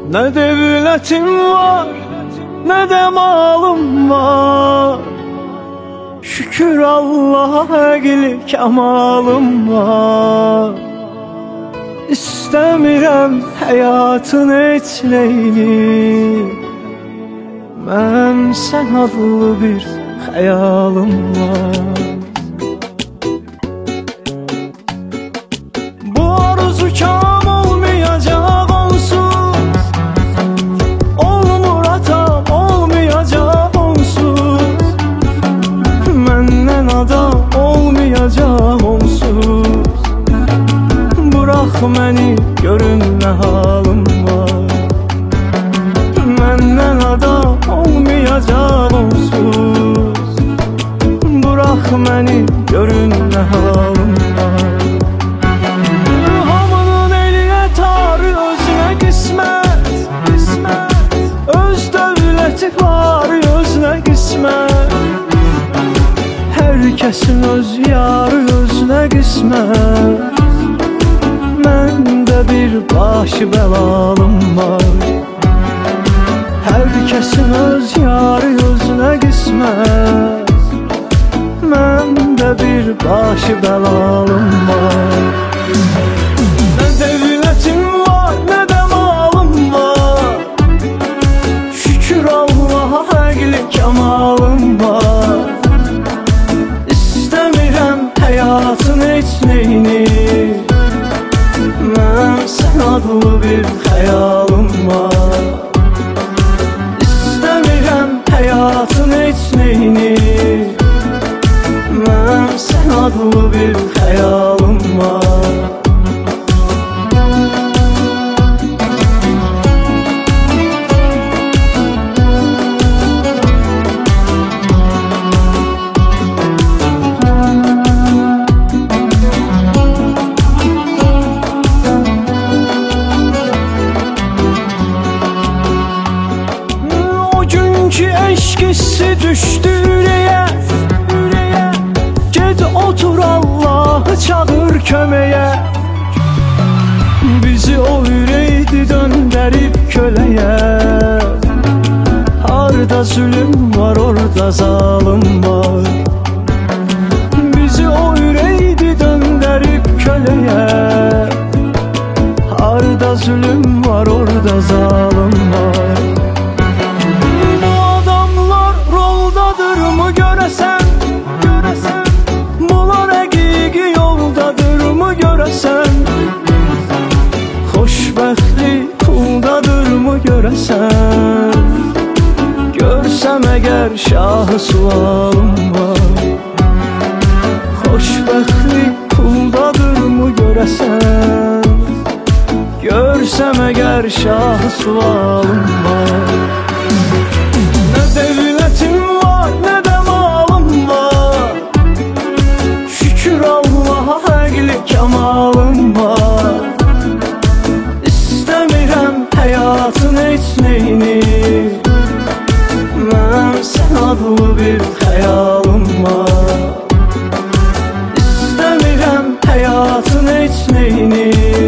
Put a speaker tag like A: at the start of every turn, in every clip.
A: Ne devletim var, ne de malım var. Şükür Allah'a egli kemalım var. İstəmirəm həyatın etleyini. Mən sən adlı bir xəyalım var. Bu arzu kam olmayacaq onsuz. Olmur atam, olmayacaq onsuz. Məndən adam olmayacaq onsuz. Bırak məni, görün nə halım var. Məndən adam olmayacaq onsuz. Bırak məni, görün nə halım var. Hamının eliyə tarı, özünə qismət. Öz dövləti var, özünə qismət. Hər kəsin öz yarı, özünə qismət. Məndə bir başı bəlalım var. Hər kəsin öz yarı, özünə qismət. Məndə bir başı bəlalım var. Nə devlətim var, nə də malım var. Şükür Allah'a əqli kəmalım var. İstəmirəm həyatın etməyini. Mən sən adlı bir xəyalım var. İstəmirəm həyatın etməyini. Mən sən adlı bir xəyalım var. Ki eşq hissi düşdü ürəyə. Ged otur, Allahı çağır köməyə. Bizi o ürəkdi döndərib köləyə. Harda zülüm var, orada zalım var. Bizi o ürəkdi döndərib köləyə. Harda zülüm var, orada zalım var. Bunlar həqiqi yoldadırmı görəsən? Xoşbəxtlik puldadırmı görəsən? Görsəm əgər şahı sualım var. Xoşbəxtlik puldadırmı görəsən? Görsəm əgər şahı sualım var. Nə devlətim var, nə də malım var. Şükür Allah'a əqli kəmalım var. İstəmirəm həyatın etməyini. Mən sən adlı bir xəyalım var. İstəmirəm həyatın etməyini.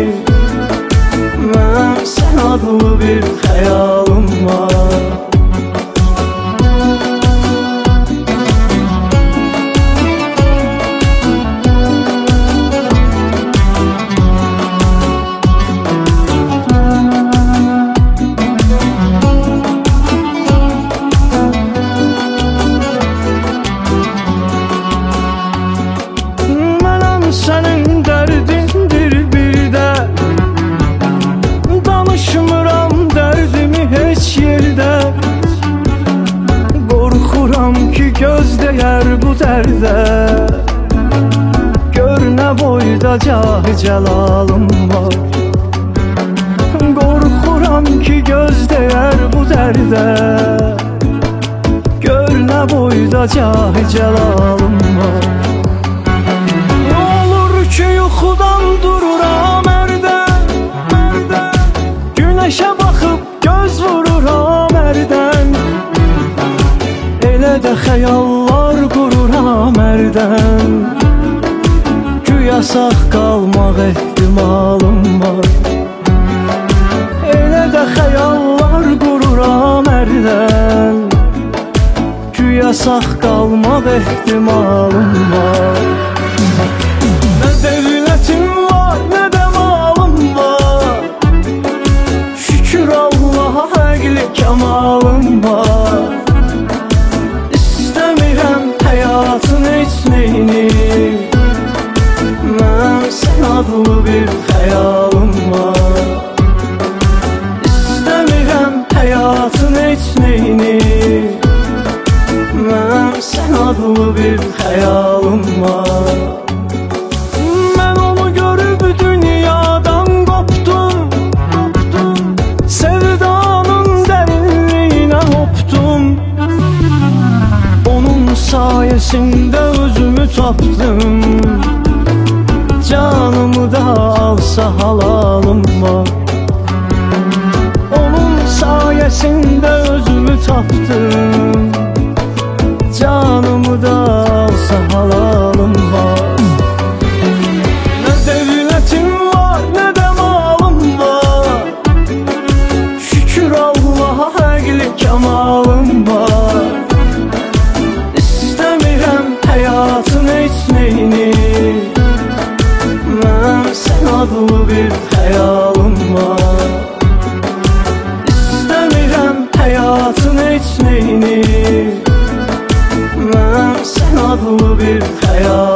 A: Mən sən adlı bir xəyalım var. Sənin dərdindir bir də. Danışmıram dərdimi heç yerdə. Qorxuram ki göz dəyər bu dərdə. Gör nə boyda cahı cəlalım var. Qorxuram ki göz dəyər bu dərdə. Gör nə boyda cahı cəlalım var. Yuxudan dururam ərdən. Günəşə baxıb göz vururam ərdən. Elə də xəyallar qururam ərdən. Güya sağ qalmaq ehtimalım var. Elə də xəyal ehtimalım var. Ne devletim var ne de malım var. Şükür Allah'a həqli kemalım var. İstəmirəm həyatın heç neyini, mən sən adlı bir xəyalım var. İstəmirəm həyatın heç neyini, mən sən adlı bir xəyalım var. Mən onu görüb dünyadan qopdum, sevdanın dərinliyinə hopdum. Onun sayəsində özümü tapdım, canımı da alsa halalım var. Onun sayəsində özümü tapdım, canımı da alsa halalım var. Ne devletim var ne de malım var. Şükür Allah'a həqli kemalım var. İstəmirəm həyatın heç neyini, mən sən adlı bir xəyalım var. İstəmirəm həyatın heç neyini, mən sən adlı bir xəyal.